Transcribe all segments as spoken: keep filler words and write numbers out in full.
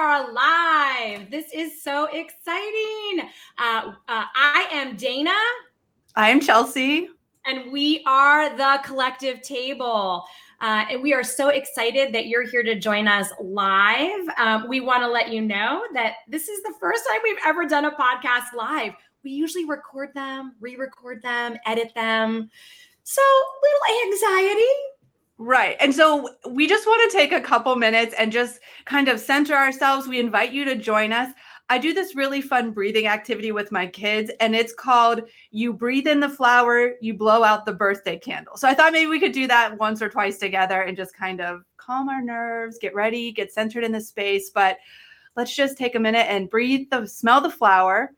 are live. This is so exciting. Uh, uh, I am Dana. I am Chelsea. And we are the Collective Table. Uh, and we are so excited that you're here to join us live. Um, we want to let you know that this is the first time we've ever done a podcast live. We usually record them, re-record them, edit them. So little anxiety. Right. And so we just want to take a couple minutes and just kind of center ourselves. We invite you to join us. I do this really fun breathing activity with my kids, and it's called You Breathe in the Flower, You Blow Out the Birthday Candle. So I thought maybe we could do that once or twice together and just kind of calm our nerves, get ready, get centered in the space. But let's just take a minute and breathe, the smell the flower,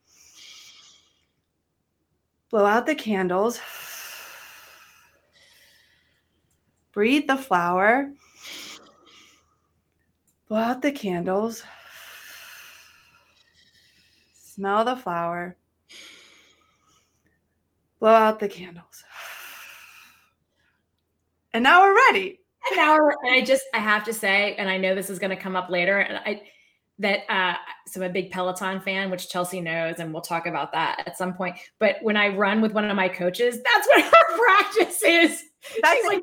blow out the candles. Breathe the flower, blow out the candles, smell the flower, blow out the candles. And now we're ready. And now we're, and I just, I have to say, and I know this is going to come up later, and I, that, uh, so I'm a big Peloton fan, which Chelsea knows, and we'll talk about that at some point. But when I run with one of my coaches, that's what her practice is. That's She's like,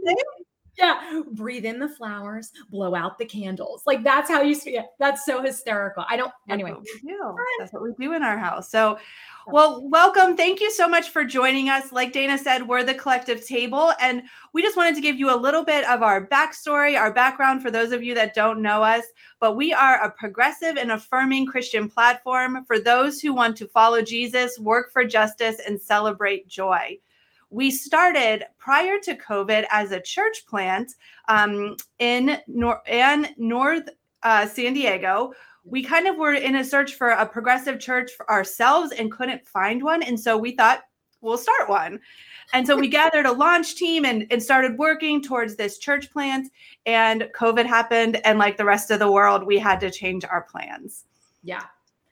yeah, breathe in the flowers, blow out the candles. Like that's how you see it. That's so hysterical. I don't, That's anyway. What we do. That's what we do in our house. So, well, welcome. Thank you so much for joining us. Like Dana said, we're the Collective Table, and we just wanted to give you a little bit of our backstory, our background for those of you that don't know us. But we are a progressive and affirming Christian platform for those who want to follow Jesus, work for justice, and celebrate joy. We started prior to COVID as a church plant um, in nor- and North uh, San Diego. We kind of were in a search for a progressive church for ourselves and couldn't find one. And so we thought, we'll start one. And so we gathered a launch team and, and started working towards this church plant. And COVID happened. And like the rest of the world, we had to change our plans. Yeah.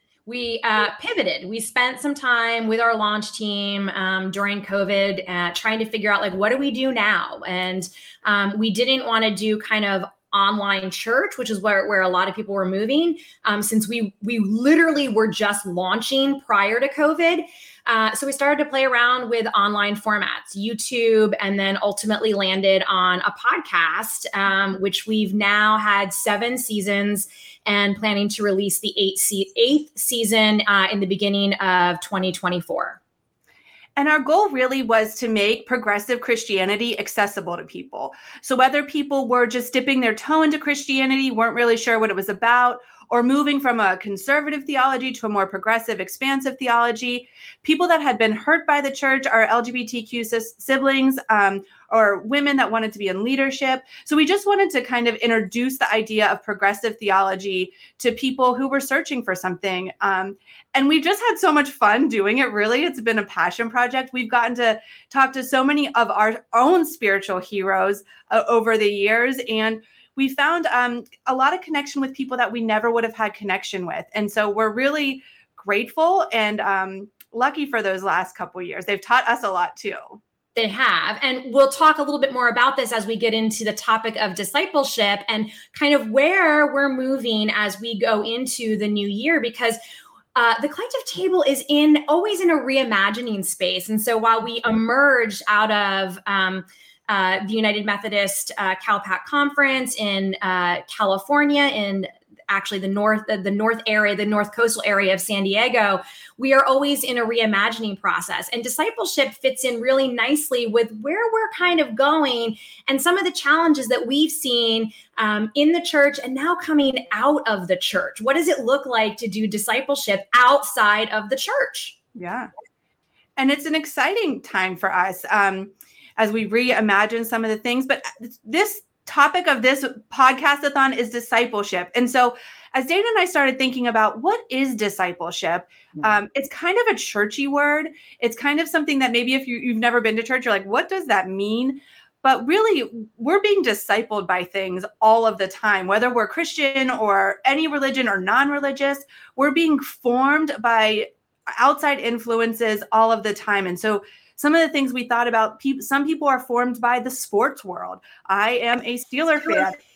We uh, pivoted. We spent some time with our launch team um, during COVID uh, trying to figure out like, what do we do now? And um, we didn't want to do kind of online church, which is where, where a lot of people were moving um, since we we literally were just launching prior to COVID. Uh, so we started to play around with online formats, YouTube, and then ultimately landed on a podcast, um, which we've now had seven seasons and planning to release the eighth, se- eighth season uh, in the beginning of twenty twenty-four. And our goal really was to make progressive Christianity accessible to people. So whether people were just dipping their toe into Christianity, weren't really sure what it was about, or moving from a conservative theology to a more progressive, expansive theology, people that had been hurt by the church, our L G B T Q siblings, um, or women that wanted to be in leadership. So we just wanted to kind of introduce the idea of progressive theology to people who were searching for something. Um, and we've just had so much fun doing it, really. It's been a passion project. We've gotten to talk to so many of our own spiritual heroes uh, over the years. And we found um, a lot of connection with people that we never would have had connection with. And so we're really grateful and um, lucky for those last couple of years. They've taught us a lot too. They have. And we'll talk a little bit more about this as we get into the topic of discipleship and kind of where we're moving as we go into the new year, because uh, the Collective Table is in always in a reimagining space. And so while we emerged out of um, uh, the United Methodist uh, CalPAC conference in uh, California, in actually the north, the, the north area, the north coastal area of San Diego, we are always in a reimagining process. And discipleship fits in really nicely with where we're kind of going and some of the challenges that we've seen um, in the church and now coming out of the church. What does it look like to do discipleship outside of the church? Yeah. And it's an exciting time for us um, as we reimagine some of the things. But this topic of this podcast-a-thon is discipleship. And so as Dana and I started thinking about what is discipleship, um, it's kind of a churchy word. It's kind of something that maybe if you, you've never been to church, you're like, what does that mean? But really, we're being discipled by things all of the time, whether we're Christian or any religion or non-religious, we're being formed by outside influences all of the time. And so some of the things we thought about, people, some people are formed by the sports world. I am a Steeler fan.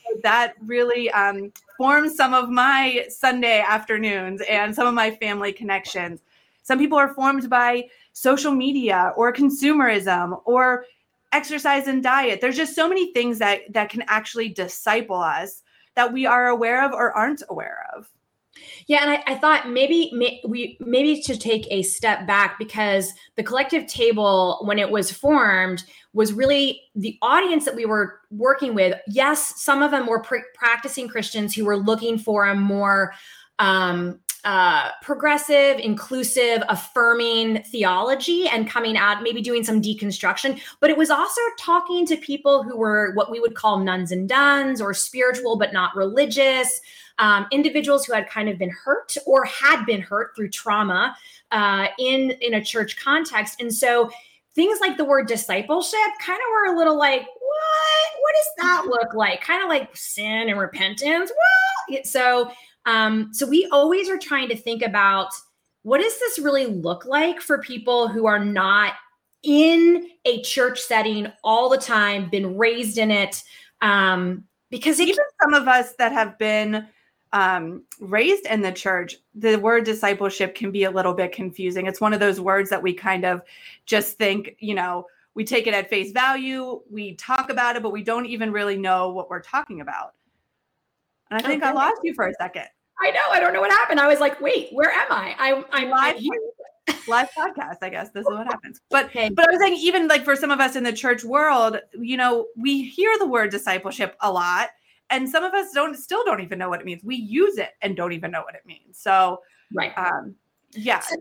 that really um, forms some of my Sunday afternoons and some of my family connections. Some people are formed by social media or consumerism or exercise and diet. There's just so many things that that can actually disciple us that we are aware of or aren't aware of. Yeah, and I, I thought maybe may, we maybe to take a step back, because the collective table, when it was formed, was really the audience that we were working with. Yes, some of them were pr- practicing Christians who were looking for a more um, uh, progressive, inclusive, affirming theology and coming out, maybe doing some deconstruction. But it was also talking to people who were what we would call nuns and duns, or spiritual but not religious. Um, individuals who had kind of been hurt or had been hurt through trauma uh, in, in a church context. And so things like the word discipleship kind of were a little like, what? What does that look like? Kind of like sin and repentance. Well, so, um, so we always are trying to think about, what does this really look like for people who are not in a church setting all the time, been raised in it? Um, because it, even some of us that have been Um, raised in the church, the word discipleship can be a little bit confusing. It's one of those words that we kind of just think, you know, we take it at face value, we talk about it, but we don't even really know what we're talking about. And I think okay. I lost you for a second. I know. I don't know what happened. I was like, wait, where am I? I I'm live here. Live podcast, I guess this is what happens. But okay. but I was saying, even like for some of us in the church world, you know, we hear the word discipleship a lot. And some of us don't still don't even know what it means. We use it and don't even know what it means. So, right. Um, yeah. So,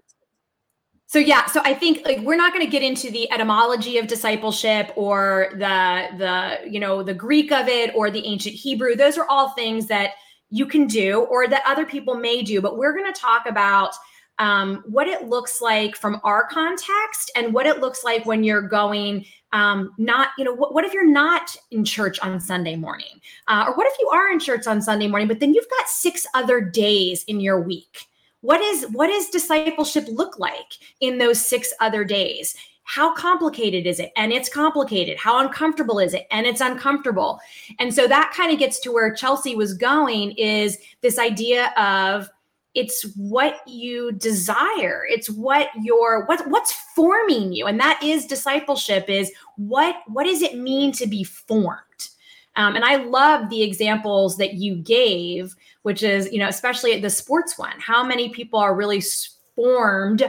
so yeah. So I think like we're not going to get into the etymology of discipleship or the the you know the Greek of it or the ancient Hebrew. Those are all things that you can do or that other people may do. But we're going to talk about um, what it looks like from our context and what it looks like when you're going. Um, not, you know, what, what if you're not in church on Sunday morning? Uh, or what if you are in church on Sunday morning, but then you've got six other days in your week? What is, what does discipleship look like in those six other days? How complicated is it? And it's complicated. How uncomfortable is it? And it's uncomfortable. And so that kind of gets to where Chelsea was going, is this idea of, it's what you desire. It's what your what what's forming you, and that is discipleship. Is what what does it mean to be formed? Um, and I love the examples that you gave, which is, you know, especially the sports one. How many people are really formed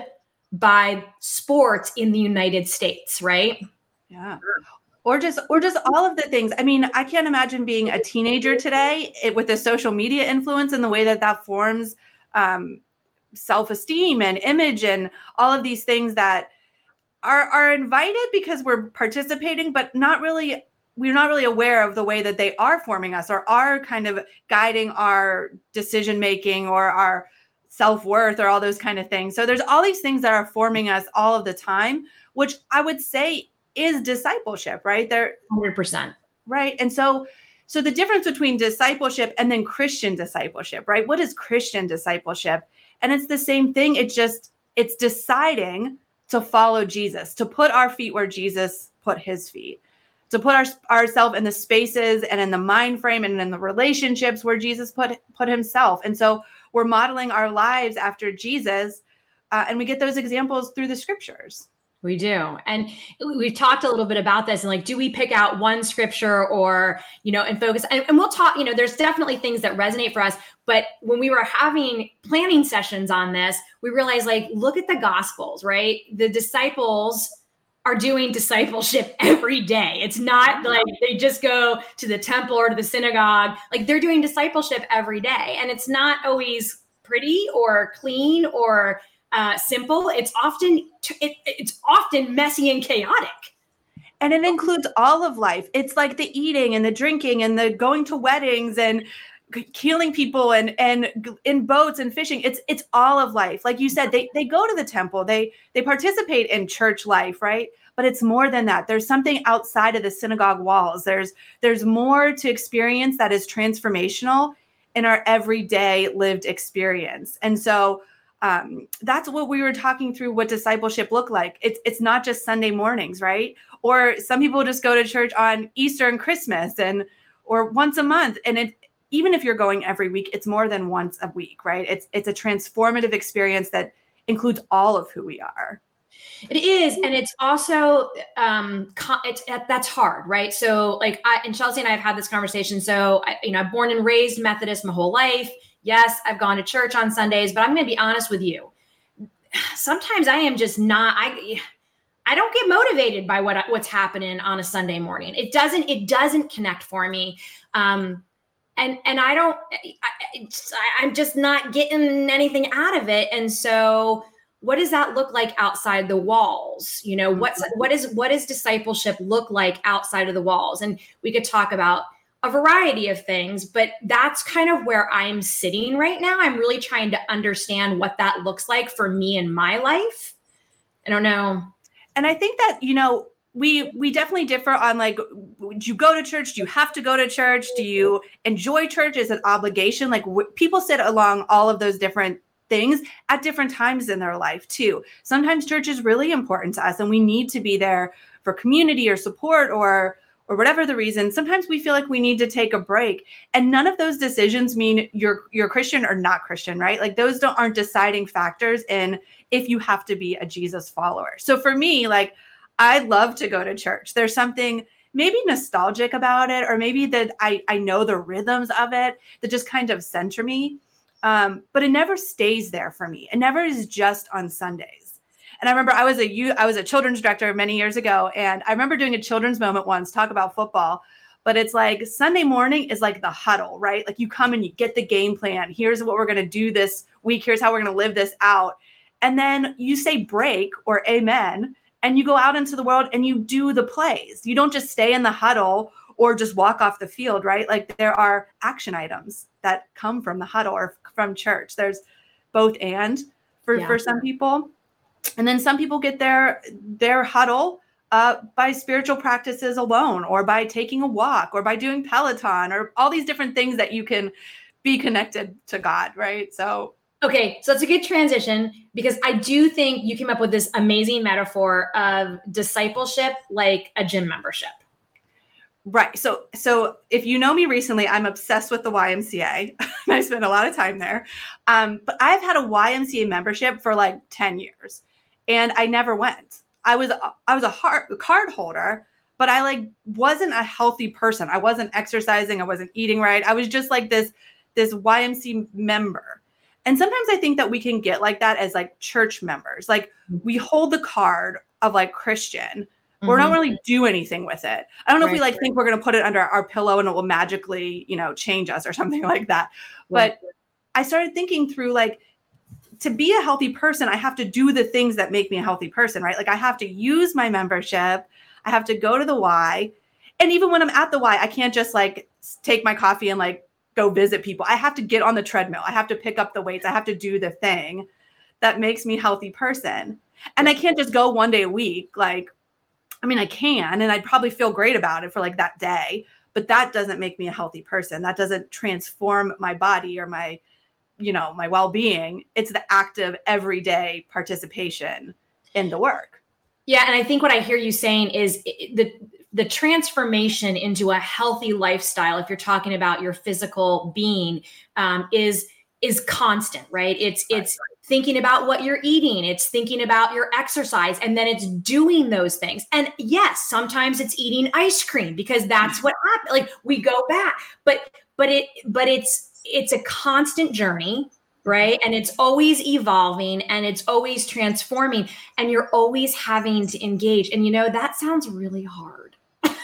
by sports in the United States, right? Yeah. Or just, or just all of the things. I mean, I can't imagine being a teenager today it, with the social media influence and the way that that forms um, self-esteem and image and all of these things that are, are invited because we're participating, but not really, we're not really aware of the way that they are forming us or are kind of guiding our decision-making or our self-worth or all those kind of things. So there's all these things that are forming us all of the time, which I would say is discipleship, right? They're one hundred percent. Right. And so So the difference between discipleship and then Christian discipleship, right? What is Christian discipleship? And it's the same thing. It's just, it's deciding to follow Jesus, to put our feet where Jesus put his feet, to put our, ourselves in the spaces and in the mind frame and in the relationships where Jesus put, put himself. And so we're modeling our lives after Jesus. Uh, and we get those examples through the scriptures. We do. And we've talked a little bit about this and like, do we pick out one scripture or, you know, and focus and, and we'll talk, you know, there's definitely things that resonate for us. But when we were having planning sessions on this, we realized like, look at the Gospels, right? The disciples are doing discipleship every day. It's not like they just go to the temple or to the synagogue. Like they're doing discipleship every day. And it's not always pretty or clean or Uh, simple. It's often it, it's often messy and chaotic. And it includes all of life. It's like the eating and the drinking and the going to weddings and killing people and and in boats and fishing. It's it's all of life. Like you said, they they go to the temple. They they participate in church life, right? But it's more than that. There's something outside of the synagogue walls. There's there's more to experience that is transformational in our everyday lived experience. And so Um, that's what we were talking through, what discipleship looked like. It's it's not just Sunday mornings, right? Or some people just go to church on Easter and Christmas. And or once a month. And it, even if you're going every week, it's more than once a week, right? It's, it's a transformative experience that includes all of who we are. It is. And it's also, um, it's, that's hard, right? So like I, and Chelsea and I have had this conversation. So I, you know, I'm born and raised Methodist my whole life. Yes, I've gone to church on Sundays, but I'm going to be honest with you. Sometimes I am just not, I, I don't get motivated by what, what's happening on a Sunday morning. It doesn't, it doesn't connect for me. Um, and, and I don't, I, I'm just not getting anything out of it. And so what does that look like outside the walls? You know, what's, what is, what does discipleship look like outside of the walls? And we could talk about a variety of things, but that's kind of where I'm sitting right now. I'm really trying to understand what that looks like for me in my life. I don't know. And I think that, you know, we, we definitely differ on like, do you go to church? Do you have to go to church? Do you enjoy church? Is it obligation? Like w- people sit along all of those different things at different times in their life too. Sometimes church is really important to us and we need to be there for community or support or or whatever the reason. Sometimes we feel like we need to take a break, and none of those decisions mean you're you're Christian or not Christian, right? Like those don't aren't deciding factors in if you have to be a Jesus follower. So for me, like I love to go to church. There's something maybe nostalgic about it, or maybe that I I know the rhythms of it that just kind of center me. Um, but it never stays there for me. It never is just on Sundays. And I remember I was a youth, I was a children's director many years ago. And I remember doing a children's moment once, talk about football, but it's like Sunday morning is like the huddle, right? Like you come and you get the game plan. Here's what we're going to do this week. Here's how we're going to live this out. And then you say break or amen, and you go out into the world and you do the plays. You don't just stay in the huddle or just walk off the field, right? Like there are action items that come from the huddle or from church. There's both and for, yeah. for some people. And then some people get their their huddle uh, by spiritual practices alone, or by taking a walk, or by doing Peloton, or all these different things that you can be connected to God, right? So, okay, so it's a good transition because I do think you came up with this amazing metaphor of discipleship like a gym membership. Right. So, so if you know me recently, I'm obsessed with the Y M C A. I spend a lot of time there. Um, but I've had a Y M C A membership for like ten years. And I never went. I was I was a hard, card holder, but I like wasn't a healthy person. I wasn't exercising. I wasn't eating right. I was just like this this Y M C A member. And sometimes I think that we can get like that as like church members. Like we hold the card of like Christian, but mm-hmm. we don't really do anything with it. I don't know right, if we like right. think we're going to put it under our pillow and it will magically, you know, change us or something like that. Right. But I started thinking through like, to be a healthy person, I have to do the things that make me a healthy person, right? Like I have to use my membership. I have to go to the Y. And even when I'm at the Y, I can't just like take my coffee and like go visit people. I have to get on the treadmill. I have to pick up the weights. I have to do the thing that makes me a healthy person. And I can't just go one day a week. Like, I mean, I can, and I'd probably feel great about it for like that day, but that doesn't make me a healthy person. That doesn't transform my body or my you know, my well-being. It's the active everyday participation in the work. Yeah. And I think what I hear you saying is the, the transformation into a healthy lifestyle, if you're talking about your physical being, um, is, is constant, right? It's, it's thinking about what you're eating. It's thinking about your exercise, and then it's doing those things. And yes, sometimes it's eating ice cream because that's what happened. Like we go back, but, but it, but it's, it's a constant journey, right? And it's always evolving and it's always transforming, and you're always having to engage. And, you know, that sounds really hard.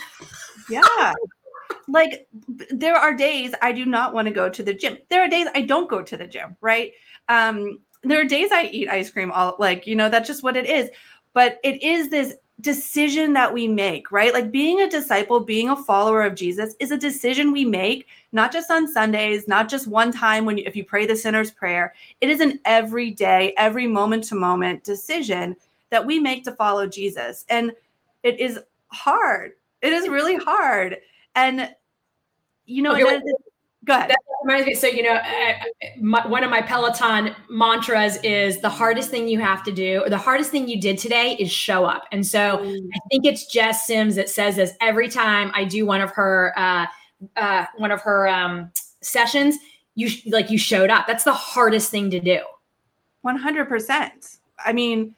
Yeah. Like there are days I do not want to go to the gym. There are days I don't go to the gym, right? Um, there are days I eat ice cream, all like, you know, that's just what it is. But it is this decision that we make, right? Like being a disciple, being a follower of Jesus is a decision we make, not just on Sundays, not just one time when you, if you pray the sinner's prayer. It is an everyday, every moment to moment decision that we make to follow Jesus. And it is hard. It is really hard. And, you know, okay, and then, go ahead. That reminds me. So, you know, I, my, one of my Peloton mantras is the hardest thing you have to do, or the hardest thing you did today is show up. And so mm. I think it's Jess Sims that says this every time I do one of her uh, uh, one of her um, sessions, you like you showed up. That's the hardest thing to do. one hundred percent. I mean,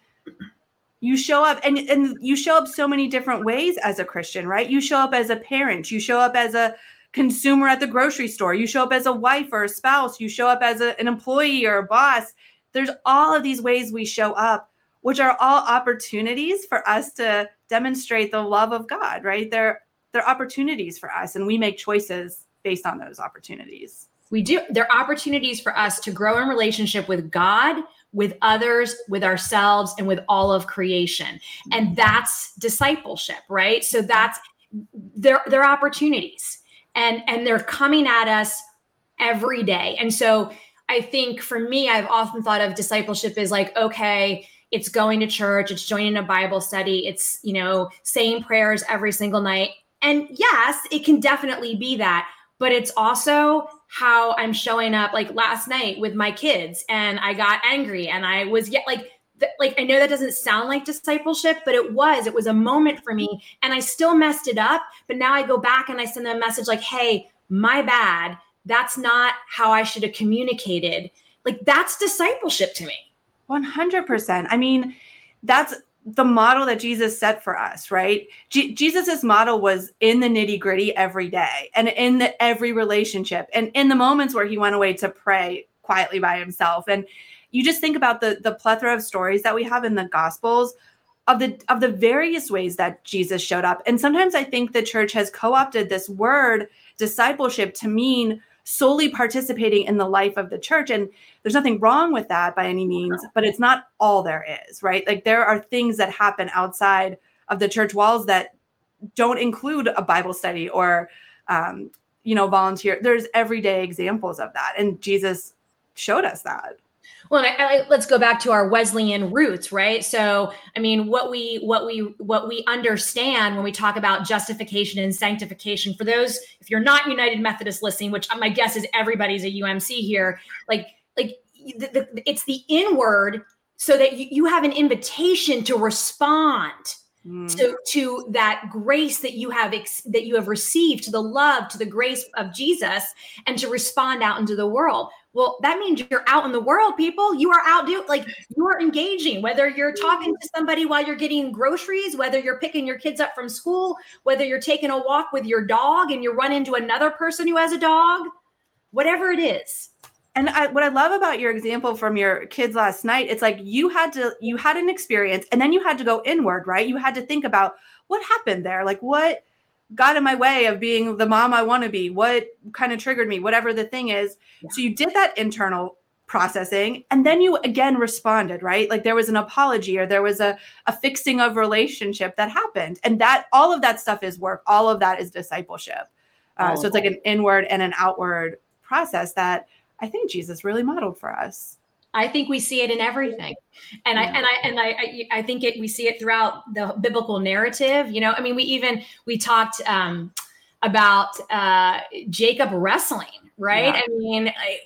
you show up and, and you show up so many different ways as a Christian, right? You show up as a parent, you show up as a consumer at the grocery store, you show up as a wife or a spouse, you show up as a, an employee or a boss. There's all of these ways we show up, which are all opportunities for us to demonstrate the love of God, right? They're, they're opportunities for us, and we make choices based on those opportunities. We do. They're opportunities for us to grow in relationship with God, with others, with ourselves, and with all of creation. And that's discipleship, right? So that's, they're, they're opportunities, and, and they're coming at us every day. And so I think for me, I've often thought of discipleship as like, okay, it's going to church, it's joining a Bible study, it's, you know, saying prayers every single night. And yes, it can definitely be that, but it's also how I'm showing up. Like last night with my kids, and I got angry, and I was yet like, th- like, I know that doesn't sound like discipleship, but it was, it was a moment for me, and I still messed it up. But now I go back and I send them a message like, hey, my bad. That's not how I should have communicated. Like, that's discipleship to me. one hundred percent. I mean, that's the model that Jesus set for us, right? Je- Jesus's model was in the nitty gritty every day, and in the, every relationship, and in the moments where he went away to pray quietly by himself. And you just think about the, the plethora of stories that we have in the Gospels of the, of the various ways that Jesus showed up. And sometimes I think the church has co-opted this word discipleship to mean solely participating in the life of the church. And there's nothing wrong with that by any means, but it's not all there is, right? Like, there are things that happen outside of the church walls that don't include a Bible study or, um, you know, volunteer. There's everyday examples of that. And Jesus showed us that. Well, and I, I, let's go back to our Wesleyan roots, right? So, I mean, what we what we what we understand when we talk about justification and sanctification. For those, if you're not United Methodist listening, which my guess is everybody's a U M C here, like like the, the, it's the inward, so that you, you have an invitation to respond mm. to to that grace that you have ex, that you have received, to the love, to the grace of Jesus, and to respond out into the world. Well, that means you're out in the world, people. You are out doing, like, you are engaging, whether you're talking to somebody while you're getting groceries, whether you're picking your kids up from school, whether you're taking a walk with your dog and you run into another person who has a dog, whatever it is. And I, what I love about your example from your kids last night, it's like you had to, you had an experience, and then you had to go inward, right? You had to think about what happened there. Like, what got in my way of being the mom I want to be? What kind of triggered me? Whatever the thing is. Yeah. So you did that internal processing, and then you again responded, right? Like, there was an apology, or there was a, a fixing of relationship that happened. And that, all of that stuff is work. All of that is discipleship. Uh, so it's like an inward and an outward process that I think Jesus really modeled for us. I think we see it in everything. And yeah. I, and I, and I, I, I think it, we see it throughout the biblical narrative. You know, I mean, we even, we talked um, about uh, Jacob wrestling, right? Yeah. I mean,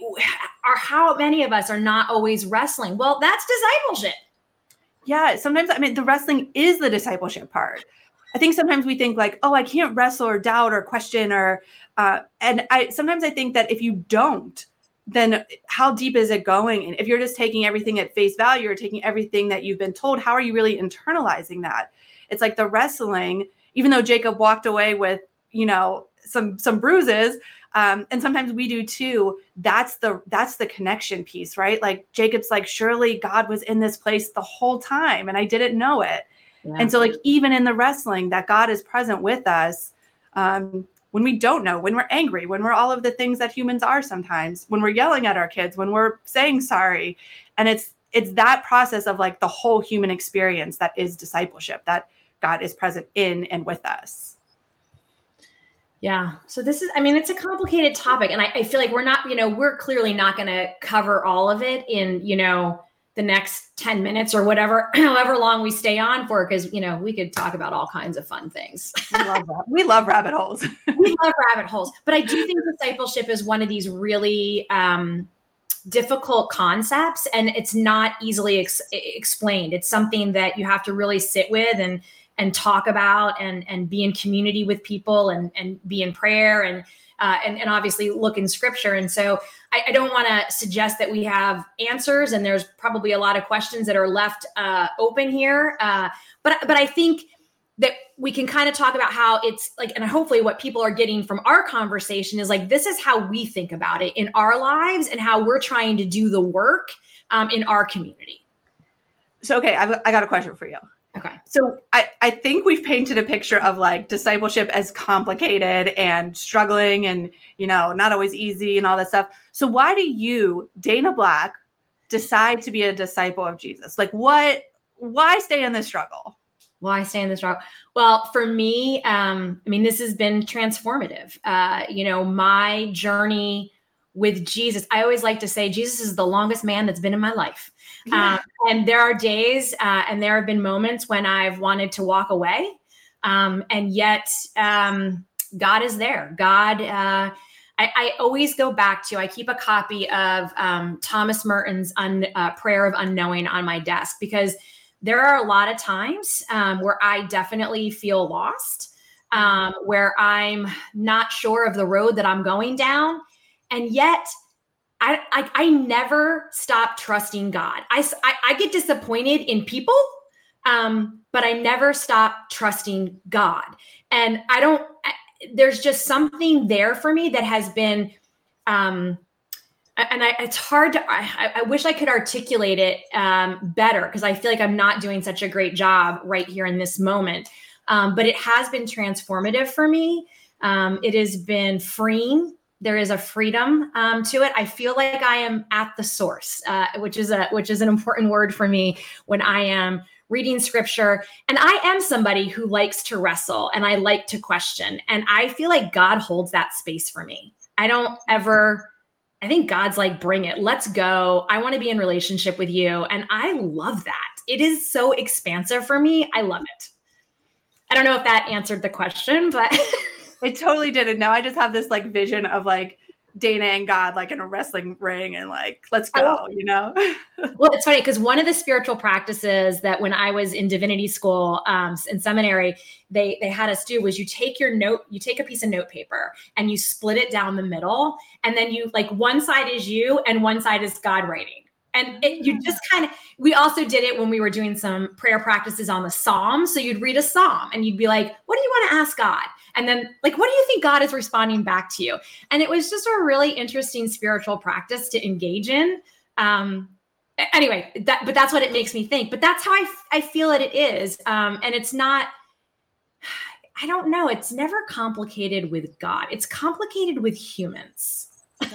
are how many of us are not always wrestling? Well, that's discipleship. Yeah. Sometimes, I mean, the wrestling is the discipleship part. I think sometimes we think like, oh, I can't wrestle or doubt or question or, uh, and I, sometimes I think that if you don't, then how deep is it going? And if you're just taking everything at face value, or taking everything that you've been told, how are you really internalizing that? It's like the wrestling, even though Jacob walked away with, you know, some, some bruises, um, and sometimes we do too. That's the, that's the connection piece, right? Like Jacob's like, surely God was in this place the whole time, and I didn't know it. Yeah. And so like, even in the wrestling, that God is present with us, um, when we don't know, when we're angry, when we're all of the things that humans are sometimes, when we're yelling at our kids, when we're saying sorry. And it's it's that process of like the whole human experience that is discipleship, that God is present in and with us. Yeah. So this is, I mean, it's a complicated topic. And I, I feel like we're not, you know, we're clearly not going to cover all of it in, you know, the next ten minutes or whatever, however long we stay on for, because, you know, we could talk about all kinds of fun things. We love that. We love rabbit holes. We love rabbit holes. But I do think discipleship is one of these really um, difficult concepts, and it's not easily ex- explained. It's something that you have to really sit with and and talk about, and and be in community with people, and and be in prayer. And uh, and, and obviously look in scripture. And so I, I don't want to suggest that we have answers, and there's probably a lot of questions that are left uh, open here. Uh, but, but I think that we can kind of talk about how it's like, and hopefully what people are getting from our conversation is like, this is how we think about it in our lives and how we're trying to do the work um, in our community. So, okay, I've, I got a question for you. Okay. So I, I think we've painted a picture of like discipleship as complicated and struggling and, you know, not always easy and all that stuff. So why do you, Dana Black, decide to be a disciple of Jesus? Like what, why stay in this struggle? Why stay in this struggle? Well, for me, um, I mean, this has been transformative. Uh, you know, my journey with Jesus, I always like to say Jesus is the longest man that's been in my life. Yeah. Um, and there are days uh, and there have been moments when I've wanted to walk away. Um, and yet um, God is there. God, uh, I, I always go back to, I keep a copy of um, Thomas Merton's un, uh, Prayer of Unknowing on my desk, because there are a lot of times um, where I definitely feel lost, um, where I'm not sure of the road that I'm going down. And yet I, I, I never stop trusting God. I, I, I get disappointed in people, um, but I never stop trusting God. And I don't, I, there's just something there for me that has been, um, and I, it's hard to, I, I wish I could articulate it um, better, because I feel like I'm not doing such a great job right here in this moment. Um, but it has been transformative for me. Um, it has been freeing. There is a freedom um, to it. I feel like I am at the source, uh, which is a which is an important word for me when I am reading scripture. And I am somebody who likes to wrestle and I like to question. And I feel like God holds that space for me. I don't ever, I think God's like, bring it, let's go. I want to be in relationship with you. And I love that. It is so expansive for me. I love it. I don't know if that answered the question, but it totally did. And now I just have this like vision of like Dana and God, like in a wrestling ring, and like, let's go, you know? Well, it's funny because one of the spiritual practices that when I was in divinity school, um, in seminary, they, they had us do was you take your note, you take a piece of note paper and you split it down the middle. And then you like one side is you and one side is God writing. And it, you just kind of, we also did it when we were doing some prayer practices on the Psalms. So you'd read a Psalm and you'd be like, what do you want to ask God? And then like, what do you think God is responding back to you? And it was just a really interesting spiritual practice to engage in. Um, anyway, that, but that's what it makes me think. But that's how I, I feel that it is. Um, and it's not, I don't know. It's never complicated with God. It's complicated with humans. I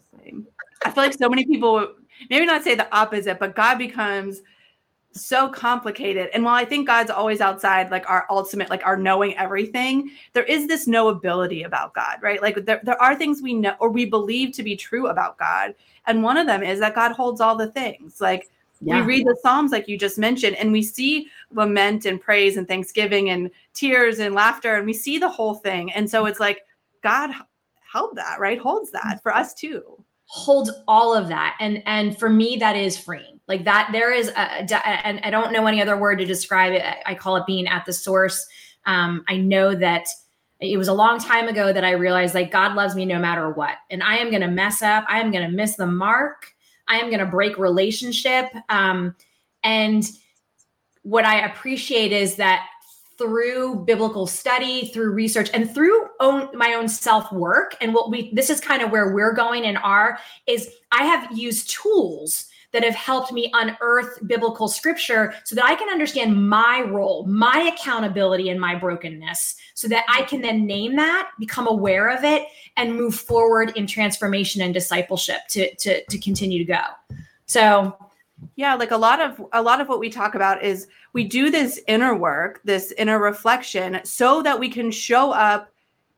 feel like so many people, maybe not say the opposite, but God becomes so complicated. And while I think God's always outside, like our ultimate, like our knowing everything, there is this knowability about God, right? Like there, there are things we know or we believe to be true about God. And one of them is that God holds all the things. Like yeah. we read the Psalms, like you just mentioned, and we see lament and praise and thanksgiving and tears and laughter, and we see the whole thing. And so it's like, God held that, right? Holds that for us too. Holds all of that. And, and for me, that is freeing. Like that, there is a, and I don't know any other word to describe it. I call it being at the source. Um, I know that it was a long time ago that I realized like God loves me no matter what. And I am going to mess up. I am going to miss the mark. I am going to break relationship. Um, and what I appreciate is that through biblical study, through research, and through own, my own self-work, and what we, this is kind of where we're going in our, is I have used tools that have helped me unearth biblical scripture so that I can understand my role, my accountability, and my brokenness, so that I can then name that, become aware of it, and move forward in transformation and discipleship to, to, to continue to go. So yeah, like a lot of a lot of what we talk about is we do this inner work, this inner reflection, so that we can show up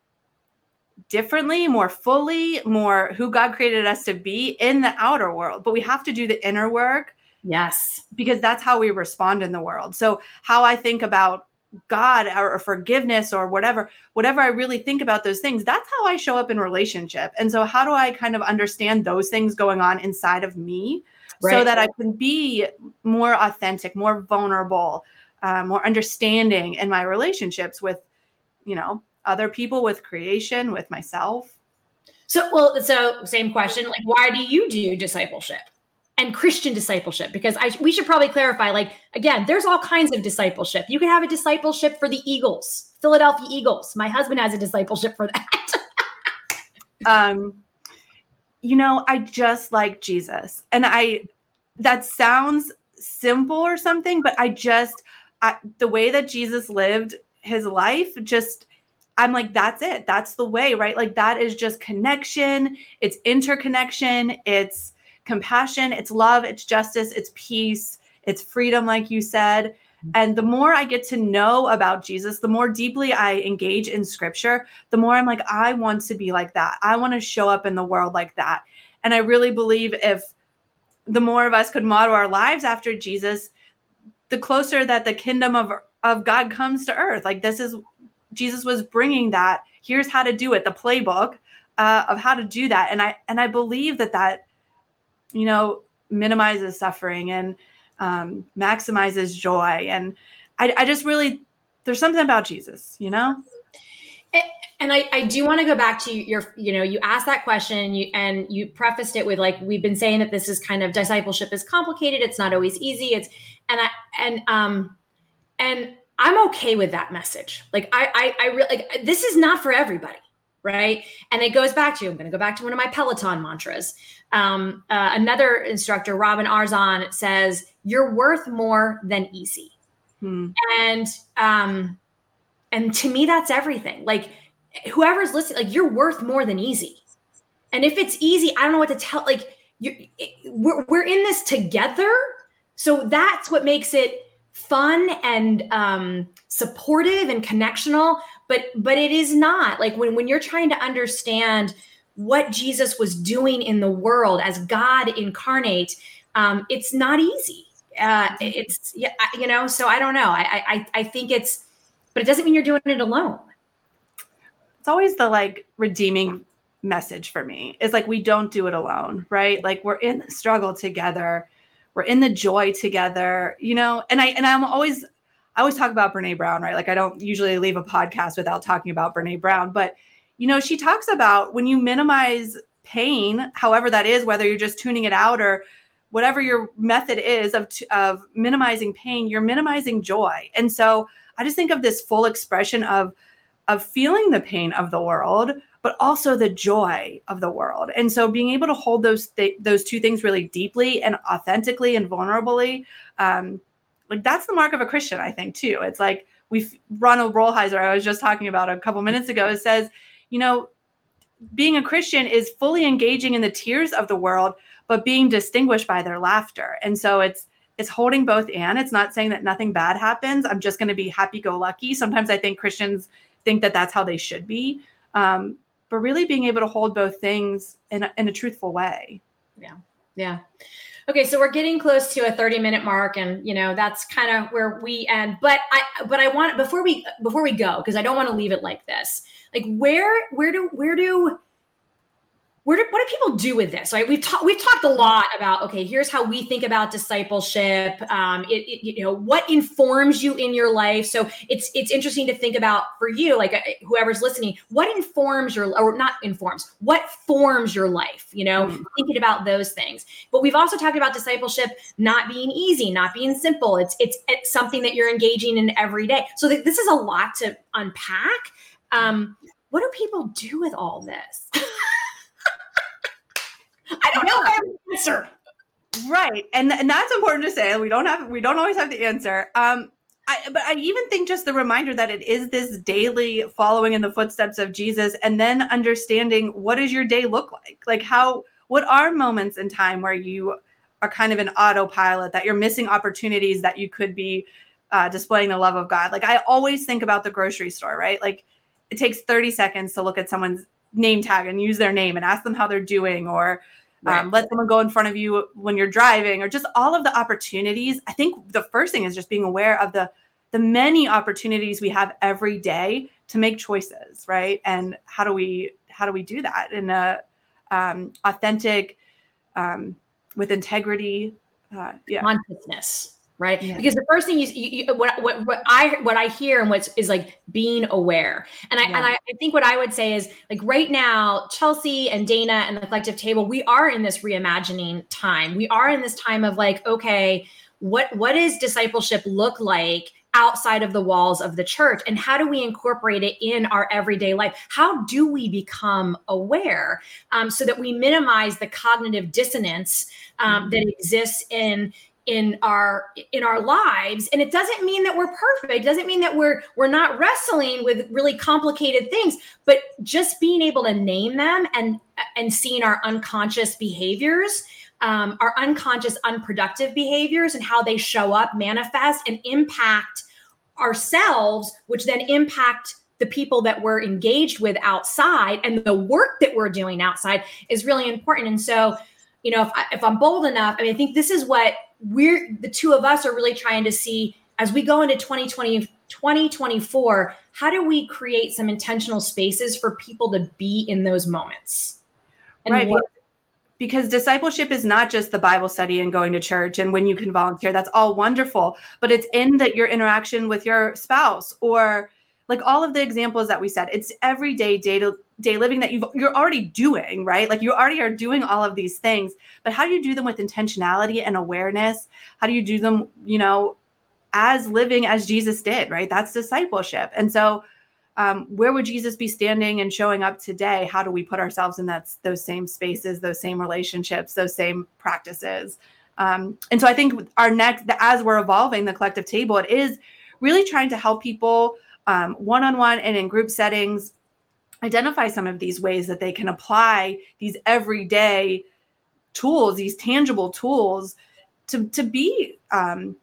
differently, more fully, more who God created us to be in the outer world. But we have to do the inner work. Yes. Because that's how we respond in the world. So how I think about God or, or forgiveness or whatever, whatever I really think about those things, that's how I show up in relationship. And so how do I kind of understand those things going on inside of me? Right. So that I can be more authentic, more vulnerable, uh, more understanding in my relationships with, you know, other people, with creation, with myself. So, well, so same question, like, why do you do discipleship and Christian discipleship? Because I, we should probably clarify, like, again, there's all kinds of discipleship. You can have a discipleship for the Eagles, Philadelphia Eagles. My husband has a discipleship for that. um, you know, I just like Jesus. And I, that sounds simple or something, but I just, I, the way that Jesus lived his life, just, I'm like, that's it. That's the way, right? Like that is just connection. It's interconnection. It's compassion. It's love. It's justice. It's peace. It's freedom, like you said. And the more I get to know about Jesus, the more deeply I engage in scripture, the more I'm like, I want to be like that. I want to show up in the world like that. And I really believe if the more of us could model our lives after Jesus, the closer that the kingdom of, of God comes to earth. Like this is, Jesus was bringing that. Here's how to do it. The playbook uh, of how to do that. And I, and I believe that that, you know, minimizes suffering and um, maximizes joy. And I, I just really, there's something about Jesus, you know? And I, I do want to go back to your, you know, you asked that question you, and you prefaced it with like, we've been saying that this is kind of discipleship is complicated. It's not always easy. It's, and I, and, um, and I'm okay with that message. Like, I, I, I really, like, this is not for everybody. Right. And it goes back to, I'm going to go back to one of my Peloton mantras. Um, uh, another instructor, Robin Arzon, says, you're worth more than easy. Hmm. And, um, and to me, that's everything. Like, whoever's listening, like, you're worth more than easy. And if it's easy, I don't know what to tell. Like, you, we're, we're in this together. So that's what makes it fun and um, supportive and connectional. But, but it is not like when, when you're trying to understand what Jesus was doing in the world as God incarnate, um, it's not easy. Uh, it's, yeah, you know, so I don't know. I, I, I think it's, but it doesn't mean you're doing it alone. It's always the like redeeming message for me is like, we don't do it alone, right? Like we're in the struggle together. We're in the joy together, you know? And I, and I'm always, I always talk about Brene Brown, right? Like I don't usually leave a podcast without talking about Brene Brown, but you know, she talks about when you minimize pain, however that is, whether you're just tuning it out or whatever your method is of, of minimizing pain, you're minimizing joy. And so I just think of this full expression of, of feeling the pain of the world, but also the joy of the world. And so being able to hold those th- those two things really deeply and authentically and vulnerably, um, like that's the mark of a Christian, I think, too. It's like we've Ronald Rolheiser, I was just talking about a couple minutes ago, it says, you know, being a Christian is fully engaging in the tears of the world, but being distinguished by their laughter. And so it's it's holding both and. It's not saying that nothing bad happens. I'm just going to be happy-go-lucky. Sometimes I think Christians think that that's how they should be. Um, but really being able to hold both things in a, in a truthful way. Yeah. Yeah. Okay. So we're getting close to a thirty minute mark and, you know, that's kind of where we end, but I, but I want, before we, before we go, cause I don't want to leave it like this, like where, where do, where do, Where do, what do people do with this? Right? We've talked we've talked a lot about, okay, here's how we think about discipleship. Um, it, it, you know, what informs you in your life. So it's it's interesting to think about for you, like uh, whoever's listening, what informs your, or not informs, what forms your life, you know, mm-hmm. thinking about those things. But we've also talked about discipleship not being easy, not being simple. It's, it's, it's something that you're engaging in every day. So th- this is a lot to unpack. Um, what do people do with all this? I don't know if I have an answer. Right. And, and that's important to say. We don't have, we don't always have the answer. Um, I, but I even think just the reminder that it is this daily following in the footsteps of Jesus and then understanding what does your day look like? Like how, what are moments in time where you are kind of an autopilot, that you're missing opportunities that you could be uh, displaying the love of God? Like I always think about the grocery store, right? Like it takes thirty seconds to look at someone's name tag and use their name and ask them how they're doing, or Right. Um, let someone go in front of you when you're driving, or just all of the opportunities. I think the first thing is just being aware of the the many opportunities we have every day to make choices, right? And how do we how do we do that in a um, authentic, um, with integrity? Uh, yeah, consciousness, right? Yeah. Because the first thing you, you, you what, what, what I, what I hear and what's is like being aware. And I, yeah. and I, I think what I would say is like right now, Chelsea and Dana and the Collective Table, we are in this reimagining time. We are in this time of like, okay, what, what does discipleship look like outside of the walls of the church? And how do we incorporate it in our everyday life? How do we become aware um, so that we minimize the cognitive dissonance um, mm-hmm. that exists in in our in our lives? And it doesn't mean that we're perfect. It doesn't mean that we're we're not wrestling with really complicated things, but just being able to name them and and seeing our unconscious behaviors, um, our unconscious unproductive behaviors and how they show up, manifest, and impact ourselves, which then impact the people that we're engaged with outside, and the work that we're doing outside is really important. And so, you know, if, I, if I'm bold enough, I mean, I think this is what we're, the two of us are really trying to see as we go into twenty twenty, twenty twenty-four, how do we create some intentional spaces for people to be in those moments? And right. What, because discipleship is not just the Bible study and going to church and when you can volunteer, that's all wonderful, but it's in that your interaction with your spouse or like all of the examples that we said, it's everyday day to day living that you've, you're already doing, right? Like you already are doing all of these things, but how do you do them with intentionality and awareness? How do you do them, you know, as living as Jesus did, right? That's discipleship. And so um, where would Jesus be standing and showing up today? How do we put ourselves in that, those same spaces, those same relationships, those same practices? Um, and so I think our next, as we're evolving the Collective Table, it is really trying to help people um, one-on-one and in group settings identify some of these ways that they can apply these everyday tools, these tangible tools to, to be um,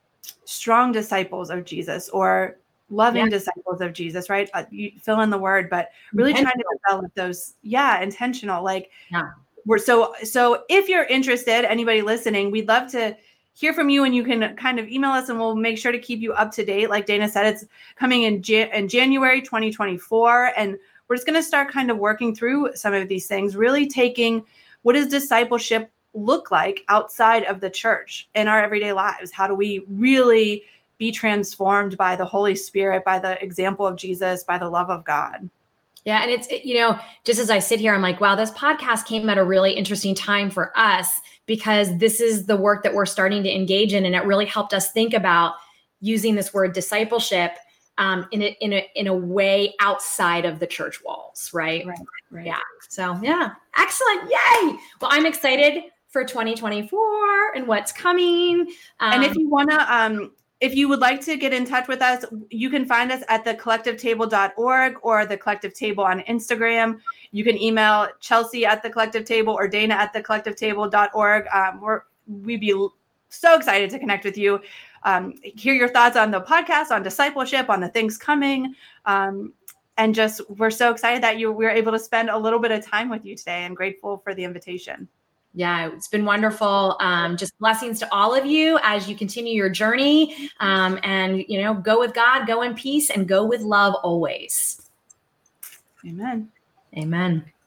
strong disciples of Jesus or loving yeah. disciples of Jesus, right? Uh, you fill in the word, but really trying to develop those, yeah, intentional, like yeah. we're so, so if you're interested, anybody listening, we'd love to hear from you, and you can kind of email us and we'll make sure to keep you up to date. Like Dana said, it's coming in, Jan- in January twenty twenty-four. And we're just going to start kind of working through some of these things, really taking what does discipleship look like outside of the church in our everyday lives? How do we really be transformed by the Holy Spirit, by the example of Jesus, by the love of God? Yeah. And it's, you know, just as I sit here, I'm like, wow, this podcast came at a really interesting time for us because this is the work that we're starting to engage in. And it really helped us think about using this word discipleship um, in a, in a, in a way outside of the church walls. Right. Right. Right. Yeah. So yeah. Excellent. Yay. Well, I'm excited for twenty twenty-four and what's coming. Um, and if you want to, um, if you would like to get in touch with us, you can find us at the collective table dot org or the Collective Table on Instagram. You can email Chelsea at the Collective Table or Dana at the collective table dot org. Um, we're, we'd be so excited to connect with you, um, hear your thoughts on the podcast, on discipleship, on the things coming. Um, and just, we're so excited that you we were able to spend a little bit of time with you today and grateful for the invitation. Yeah, it's been wonderful. Um, just blessings to all of you as you continue your journey um, and, you know, go with God, go in peace, and go with love always. Amen. Amen.